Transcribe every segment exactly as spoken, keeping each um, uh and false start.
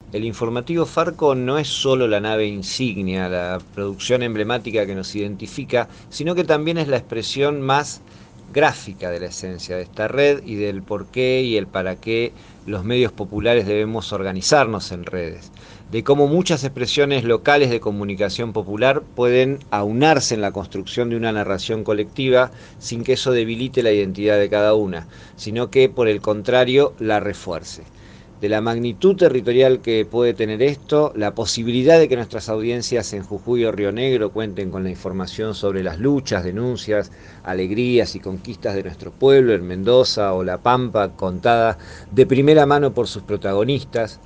El informativo Farco no es solo la nave insignia, la producción emblemática que nos identifica, sino que también es la expresión más gráfica de la esencia de esta red y del por qué y el para qué los medios populares debemos organizarnos en redes, de cómo muchas expresiones locales de comunicación popular pueden aunarse en la construcción de una narración colectiva sin que eso debilite la identidad de cada una, sino que por el contrario la refuerce. De la magnitud territorial que puede tener esto, la posibilidad de que nuestras audiencias en Jujuy o Río Negro cuenten con la información sobre las luchas, denuncias, alegrías y conquistas de nuestro pueblo en Mendoza o La Pampa, contada de primera mano por sus protagonistas.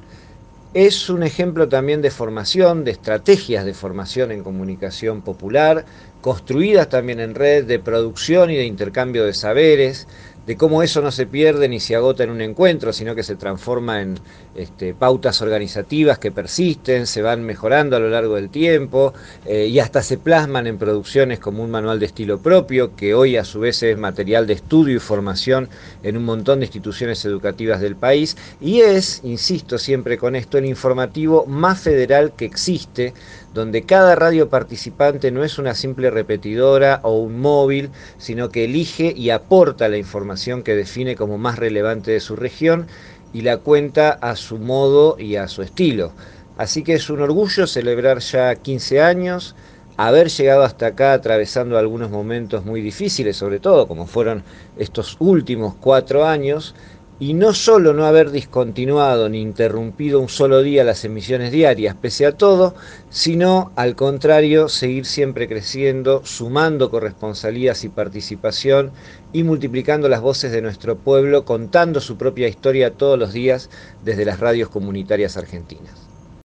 Es un ejemplo también de formación, de estrategias de formación en comunicación popular, construidas también en red, de producción y de intercambio de saberes, de cómo eso no se pierde ni se agota en un encuentro, sino que se transforma en este, pautas organizativas que persisten, se van mejorando a lo largo del tiempo eh, y hasta se plasman en producciones como un manual de estilo propio, que hoy a su vez es material de estudio y formación en un montón de instituciones educativas del país, y es, insisto siempre con esto, el informativo más federal que existe, donde cada radio participante no es una simple repetidora o un móvil, sino que elige y aporta la información que define como más relevante de su región y la cuenta a su modo y a su estilo. Así que es un orgullo celebrar ya quince años, haber llegado hasta acá atravesando algunos momentos muy difíciles, sobre todo como fueron estos últimos cuatro años, y no solo no haber discontinuado ni interrumpido un solo día las emisiones diarias, pese a todo, sino al contrario, seguir siempre creciendo, sumando corresponsalías y participación y multiplicando las voces de nuestro pueblo, contando su propia historia todos los días desde las radios comunitarias argentinas.